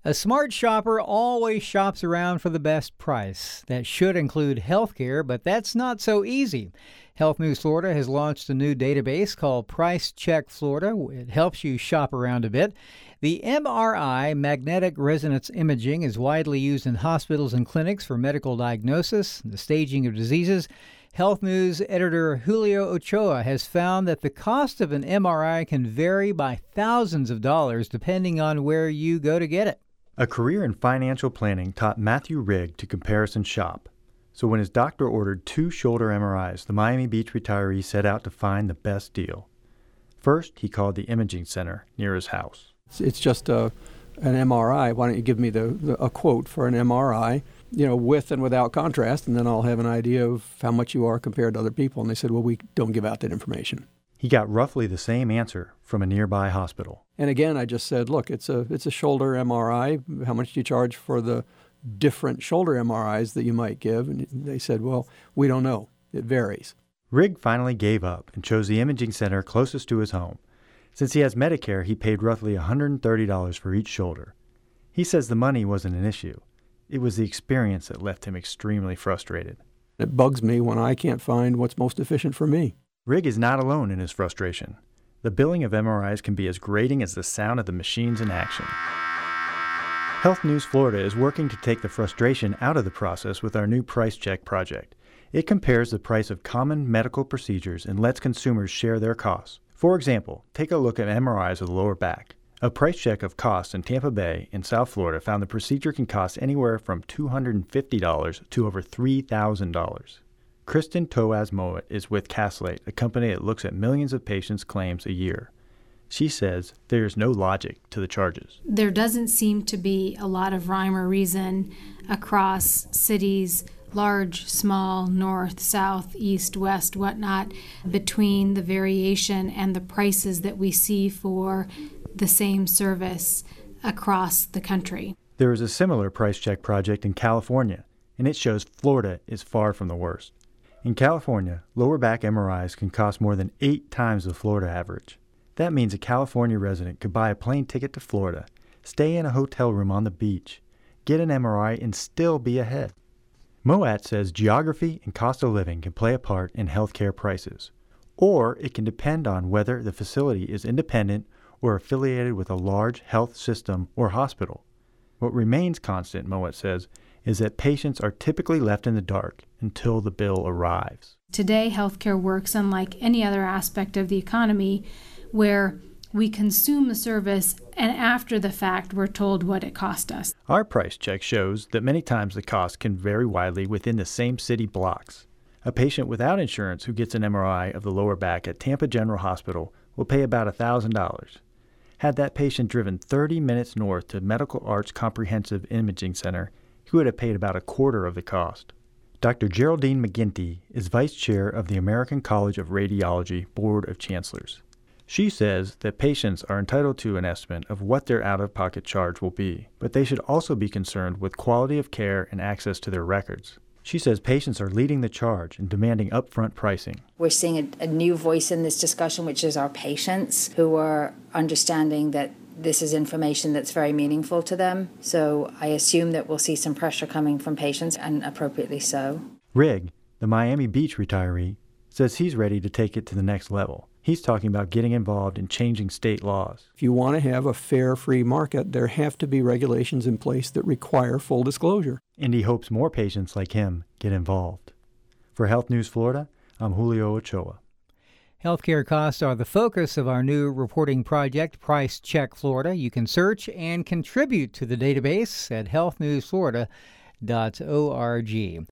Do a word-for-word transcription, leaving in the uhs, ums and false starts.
A smart shopper always shops around for the best price. That should include healthcare, but that's not so easy. Health News Florida has launched a new database called Price Check Florida. It helps you shop around a bit. The M R I, magnetic resonance imaging, is widely used in hospitals and clinics for medical diagnosis and the staging of diseases. Health News editor Julio Ochoa has found that the cost of an M R I can vary by thousands of dollars depending on where you go to get it. A career in financial planning taught Matthew Rigg to comparison shop. So when his doctor ordered two shoulder M R Is, the Miami Beach retiree set out to find the best deal. First, he called the imaging center near his house. It's just a, an M R I. Why don't you give me the, the a quote for an M R I, you know, with and without contrast, and then I'll have an idea of how much you are compared to other people. And they said, well, we don't give out that information. He got roughly the same answer from a nearby hospital. And again, I just said, look, it's a it's a shoulder M R I. How much do you charge for the different shoulder M R Is that you might give? And they said, well, we don't know. It varies. Rigg finally gave up and chose the imaging center closest to his home. Since he has Medicare, he paid roughly one hundred thirty dollars for each shoulder. He says the money wasn't an issue. It was the experience that left him extremely frustrated. It bugs me when I can't find what's most efficient for me. Rigg is not alone in his frustration. The billing of M R Is can be as grating as the sound of the machines in action. Health News Florida is working to take the frustration out of the process with our new Price Check project. It compares the price of common medical procedures and lets consumers share their costs. For example, take a look at M R Is of the lower back. A price check of costs in Tampa Bay in South Florida found the procedure can cost anywhere from two hundred fifty dollars to over three thousand dollars. Kristen Toaz-Mowat is with Castlate, a company that looks at millions of patients' claims a year. She says there is no logic to the charges. There doesn't seem to be a lot of rhyme or reason across cities, large, small, north, south, east, west, whatnot, between the variation and the prices that we see for the same service across the country. There is a similar price check project in California, and it shows Florida is far from the worst. In California, lower back M R Is can cost more than eight times the Florida average. That means a California resident could buy a plane ticket to Florida, stay in a hotel room on the beach, get an M R I, and still be ahead. Mowat says geography and cost of living can play a part in healthcare prices, or it can depend on whether the facility is independent or affiliated with a large health system or hospital. What remains constant, Mowat says, is that patients are typically left in the dark until the bill arrives. Today, healthcare works unlike any other aspect of the economy where we consume the service and after the fact we're told what it cost us. Our price check shows that many times the cost can vary widely within the same city blocks. A patient without insurance who gets an M R I of the lower back at Tampa General Hospital will pay about one thousand dollars. Had that patient driven thirty minutes north to Medical Arts Comprehensive Imaging Center, he would have paid about a quarter of the cost. Doctor Geraldine McGinty is vice chair of the American College of Radiology Board of Chancellors. She says that patients are entitled to an estimate of what their out-of-pocket charge will be, but they should also be concerned with quality of care and access to their records. She says patients are leading the charge and demanding upfront pricing. We're seeing a, a new voice in this discussion, which is our patients, who are understanding that this is information that's very meaningful to them. So I assume that we'll see some pressure coming from patients, and appropriately so. Rigg, the Miami Beach retiree, says he's ready to take it to the next level. He's talking about getting involved in changing state laws. If you want to have a fair, free market, there have to be regulations in place that require full disclosure. And he hopes more patients like him get involved. For Health News Florida, I'm Julio Ochoa. Healthcare costs are the focus of our new reporting project, Price Check Florida. You can search and contribute to the database at health news florida dot org.